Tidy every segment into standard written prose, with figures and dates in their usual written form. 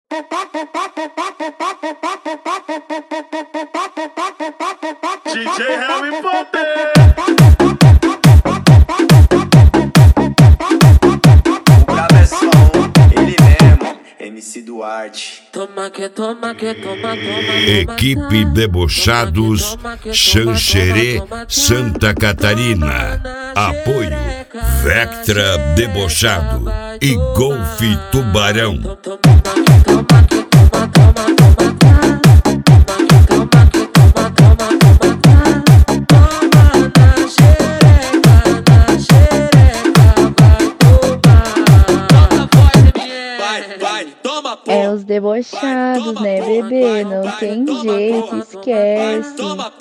DJ Harry Potter. O cabeção, ele mesmo, MC Duarte. Toma que toma. Equipe Debochados, Xanxerê, Santa Catarina. Apoio Vectra Debochado e Golf Tubarão. É os debochados, né, bebê? Não tem jeito, esquece.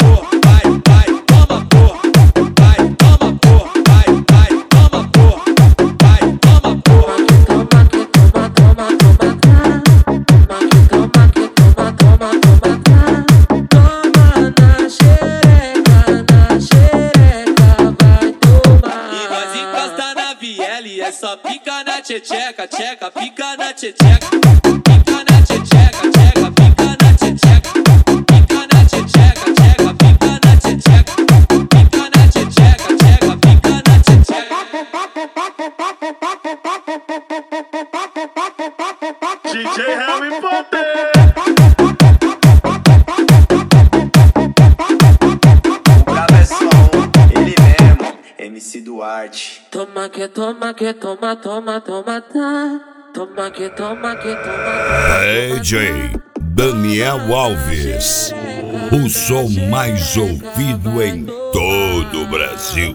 É só pica na tcheca, tcheca, pica na tcheca, pica na tcheca, tcheca, pica na tcheca, pica na tcheca, tcheca, pica na tcheca, pica na tcheca, tcheca, pica na tcheca. DJ Harry Potter. O cabeção, ele mesmo, MC Duarte. Toma que toma, tá. Toma que toma. DJ Daniel Alves, o som mais ouvido em todo o Brasil.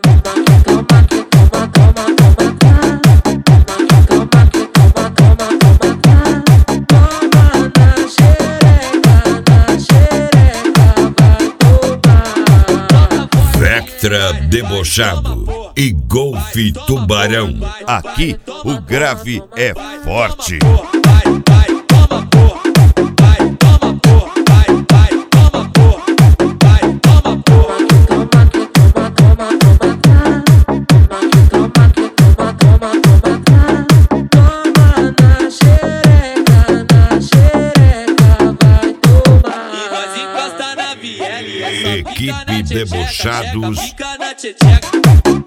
Vectra Debochado e Golf Tubarão. Aqui o grave é forte. Equipe Debochados.